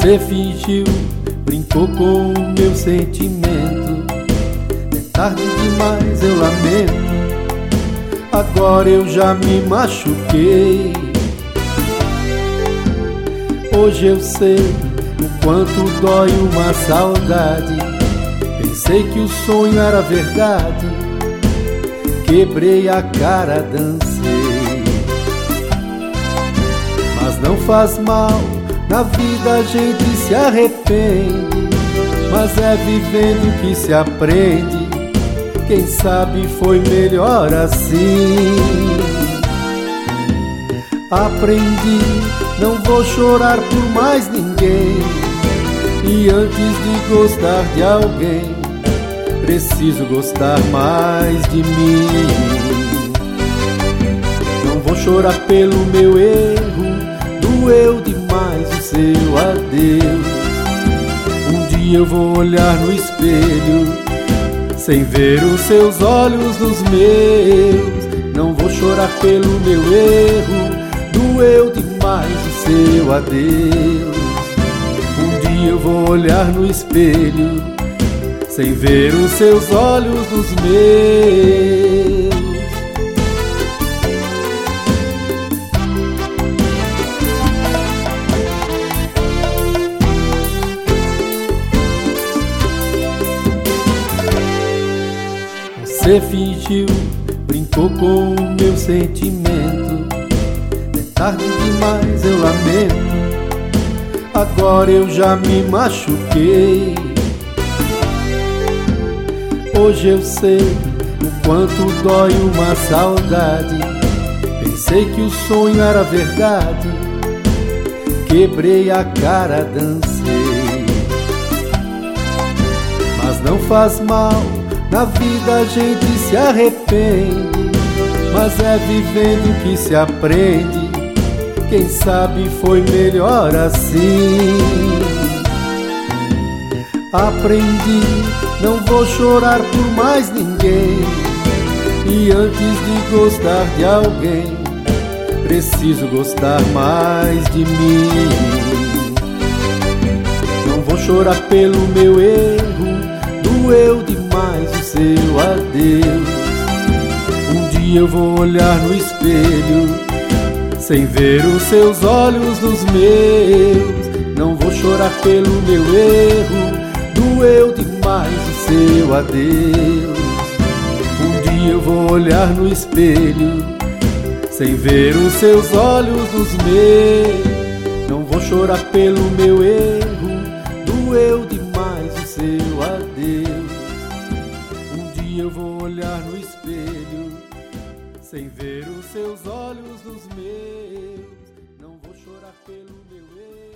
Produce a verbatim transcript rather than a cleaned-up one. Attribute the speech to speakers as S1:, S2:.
S1: Você fingiu, brincou com o meu sentimento. É tarde demais, eu lamento. Agora eu já me machuquei. Hoje eu sei o quanto dói uma saudade. Pensei que o sonho era verdade. Quebrei a cara, dancei. Mas não faz mal, na vida a gente se arrepende. Mas é vivendo que se aprende. Quem sabe foi melhor assim. Aprendi, não vou chorar por mais ninguém. E antes de gostar de alguém, preciso gostar mais de mim. Não vou chorar pelo meu erro. Doeu demais o seu adeus. Um dia eu vou olhar no espelho, sem ver os seus olhos nos meus. Não vou chorar pelo meu erro. Doeu demais o seu adeus. Um dia eu vou olhar no espelho, sem ver os seus olhos nos meus. Você fingiu, brincou com o meu sentimento. É tarde demais, eu lamento. Agora eu já me machuquei. Hoje eu sei o quanto dói uma saudade. Pensei que o sonho era verdade. Quebrei a cara, dancei. Mas não faz mal, na vida a gente se arrepende. Mas é vivendo que se aprende. Quem sabe foi melhor assim. Aprendi, não vou chorar por mais ninguém. E antes de gostar de alguém, preciso gostar mais de mim. Não vou chorar pelo meu erro. Doeu demais o seu adeus. Um dia eu vou olhar no espelho, sem ver os seus olhos nos meus. Não vou chorar pelo meu erro. Doeu demais o seu adeus. Um dia eu vou olhar no espelho, sem ver os seus olhos nos meus. Não vou chorar pelo meu erro. Doeu demais o seu adeus. Um dia eu vou olhar no espelho, sem ver os seus olhos nos meus. Não vou chorar pelo meu erro.